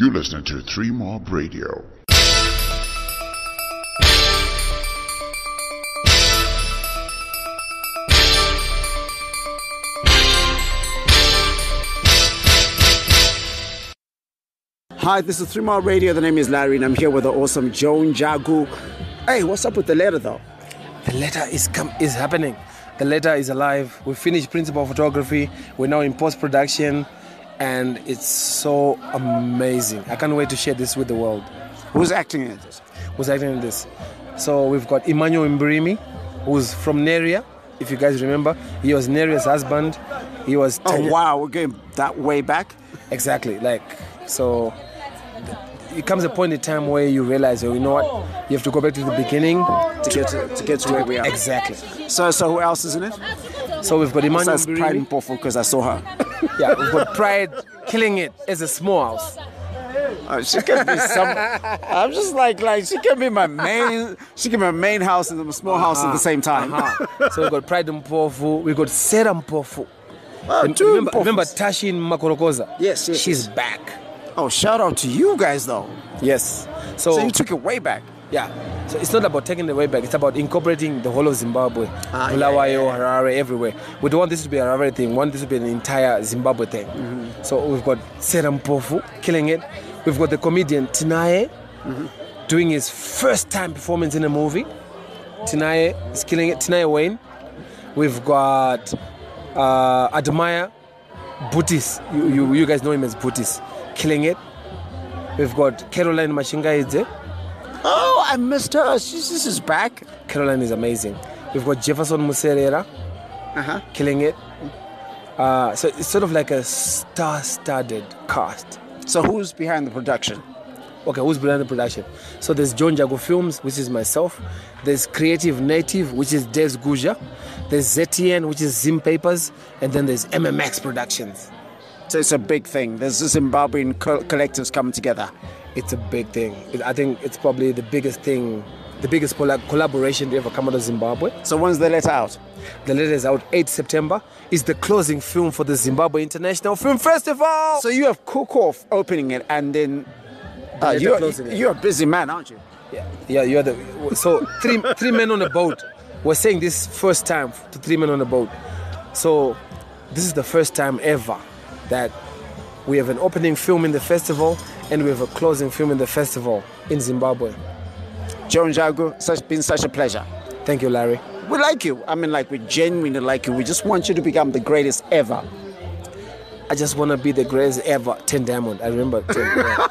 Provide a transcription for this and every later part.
You're listening to 3 Mob Radio. Hi, this is 3 Mob Radio. The name is Larry, and I'm here with the awesome Joan Jagu. Hey, what's up with the letter, though? The letter is happening. The letter is alive. We finished principal photography. We're now in post-production, and it's so amazing. I can't wait to share this with the world. Who's acting in this? So we've got Emmanuel Mbrimi, who's from Neria. If you guys remember, he was Neria's husband. He was. Oh wow, we're going that way back. Exactly. So. It comes a point in time where you realize, you know what, you have to go back to the beginning to get to where we are. Exactly. So who else is in it? So we've got Emmanuel Besides Pride and Mpofu, because I saw her. Yeah, we've got Pride killing it as a small house. She can be some. I'm just like she can be my main. She can be my main house and the small house at the same time. So we've got Pride and Mpofu. We've got Sarah Mpofu. Remember Tashi Makorokoza? Yes. She's back. Oh, shout out to you guys, though. Yes. So you took it way back. Yeah. So it's not about taking it way back. It's about incorporating the whole of Zimbabwe. Bulawayo, Harare, everywhere. We don't want this to be a Harare thing. We want this to be an entire Zimbabwe thing. Mm-hmm. So we've got Sarah Mpofu killing it. We've got the comedian Tinaye doing his first time performance in a movie. Tinaye is killing it. Tinaye Wayne. We've got Admire Butis. You guys know him as Butis. Killing it. We've got Caroline Mashingaidze. Oh, I missed her. This is back. Caroline is amazing. We've got Jefferson Muserera. Killing it. So it's sort of like a star-studded cast. So who's behind the production? Okay, who's behind the production? So there's Joan Jagu Films, which is myself. There's Creative Native, which is Des Guja. There's ZTN, which is Zim Papers. And then there's MMX Productions. So it's a big thing. There's the Zimbabwean collectives coming together. It's a big thing. I think it's probably the biggest thing, the biggest collaboration to ever come out of Zimbabwe. So when's the letter out? The letter is out 8 September. It's the closing film for the Zimbabwe International Film Festival. So you have Cook-Off opening it, and then you're a busy man, aren't you? Yeah. You're so three men on a boat. We're saying this first time to 3 men on a boat. So this is the first time ever that we have an opening film in the festival and we have a closing film in the festival in Zimbabwe. Joan Jagu, it's been such a pleasure. Thank you, Larry. We like you. I mean, we genuinely like you. We just want you to become the greatest ever. I just want to be the greatest ever. 10 Diamond. I remember 10.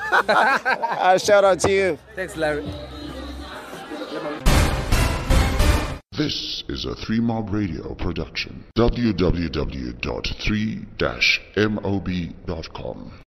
Shout out to you. Thanks, Larry. This is a 3 Mob Radio production. www.3-mob.com